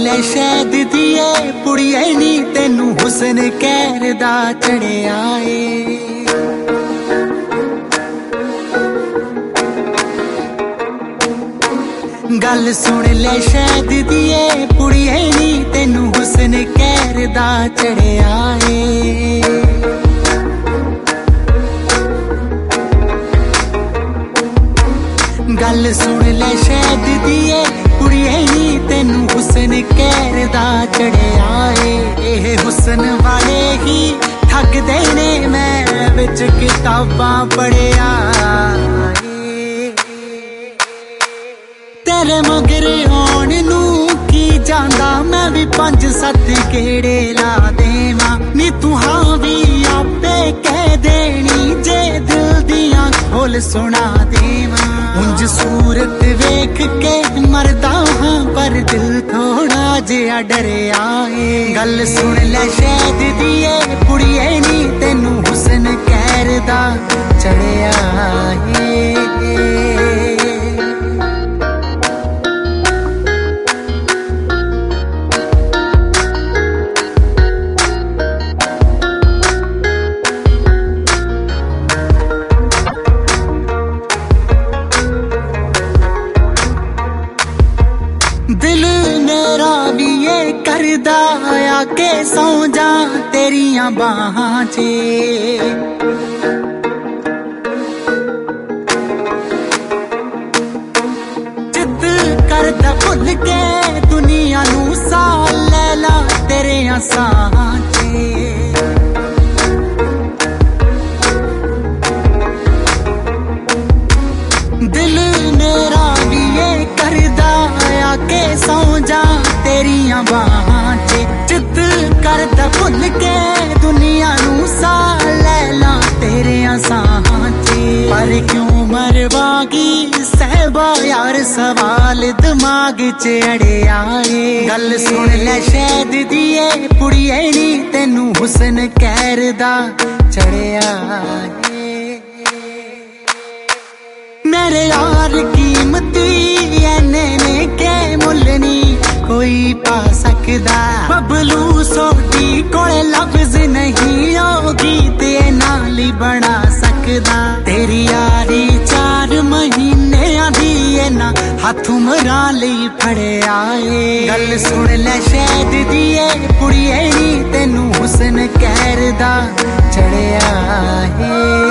ले शहद दिए पुड़िए नी तेनू हुस्न कहर दा चढ़िया ए। गल सुन ले शहद दिए पुड़िए नी तेनू हुस्न कहर दा चढ़िया ए। गल सुन ले शहद दिए पुड़िए नी तेनू हुस्न कहर दा चढ़िया ए। हुस्न वाले ही ठग देने मैं विच किताबां पढ़िया तेरे मगर आउण नू की जांदा मैं भी 5-7 गेड़े ला देवां नी तू हां भी आपे कह देनी जे दिल दियां खोल सुना देवां। उंज सूरत वेख के मरदा हां पर दिल थोड़ा जिहा डरिया ए। गल सुन ले शहद दिए पुड़िए नी तेनू हुस्न कहर दा चढ़िया ए। दिल मेरा भी ये करदा आके सौ जा तेरियां बाहां च जिद करदा भुल के दुनिया नू सा ले ला तेरियां साहां च। दिल मेरा भी ये करदा आके सौ जा तेरियां बाहां च जिद करदा भुल के दुनिया नू सा ले ला तेरियां साहां च। पर क्यों मरवागी सहबा यार सवाल दिमाग च अड़िया ए। गल सुन ले शहद दिए पुड़िए नी तेनू हुस्न कहर दा चढ़िया ए। मेरे यार कीमती एने ने के मुल नी कोई पा सकदा बबलू सोडी कोले लफ्ज नहीं होगी ते नाल ही बना सकदा। तेरी यारी 4 महीने दी ए ना हाथ मरा लई फड़िया ए। गल सुन ले शहद दिए पुड़िए नी तेनू हुस्न कहर दा चढ़िया ए।